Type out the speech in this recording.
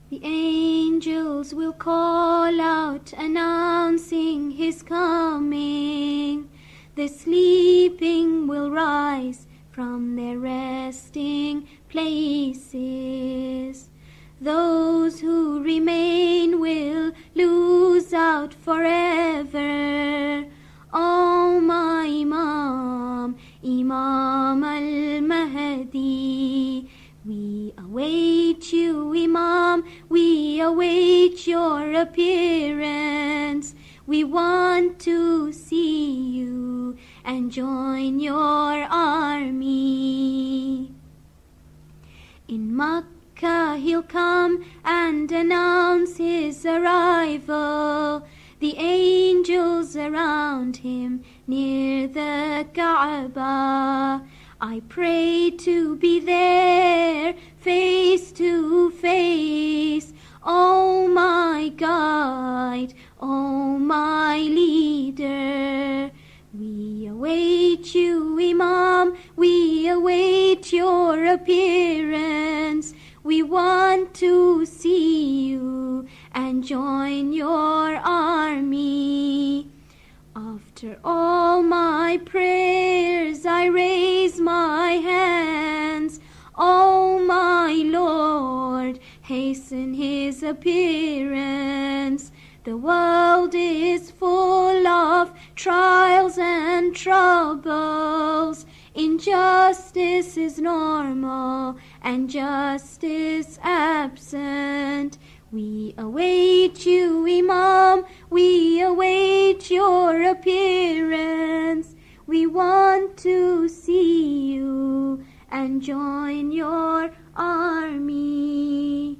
The angels will call out, announcing his coming. The sleeping will rise from their resting places. Those who remain will lose out forever. Oh, my Imam, Imam al-Mahdi, we await you, Imam, we await your appearance. We want to see you and join your army. In Makkah he'll come and announce his arrival. The angels around him near the Kaaba. I pray to be there face to face. Oh, my guide, oh, my leader. We await you, Imam, we await your appearance. We want to see you and join your army. After all my prayers, I raise my hands. Oh, my Lord, hasten his appearance. The world is full of trials and troubles. Injustice is normal and justice absent. We await you, Imam, we await your appearance. We want to see you and join your army.